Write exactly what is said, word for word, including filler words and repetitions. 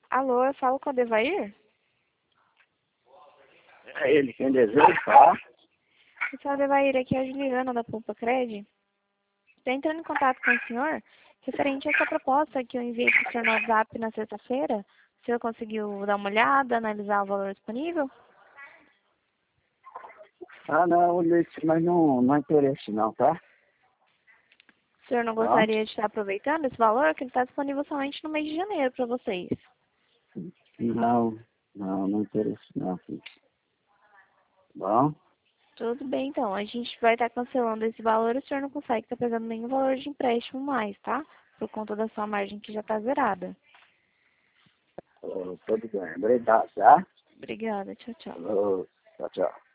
Alô, eu falo com o Adevair? É ele quem deseja falar. Pessoal, Adevair, aqui é a Juliana da Poupa Cred. Estou entrando em contato com o senhor referente a essa proposta que eu enviei para o senhor no WhatsApp na sexta-feira. O senhor conseguiu dar uma olhada, analisar o valor disponível? Ah, não, olhei isso, mas não, não é interesse não, tá? O senhor não Não? gostaria de estar aproveitando esse valor, que ele está disponível somente no mês de janeiro para vocês? Não, não, não é interesse não, filho. Bom? Tudo bem, então. A gente vai estar cancelando esse valor e o senhor não consegue estar pegando nenhum valor de empréstimo mais, tá? Por conta da sua margem que já está zerada. Oh, tudo bem, obrigado, tá? Obrigada. Tchau, tchau. Oh, tchau, tchau.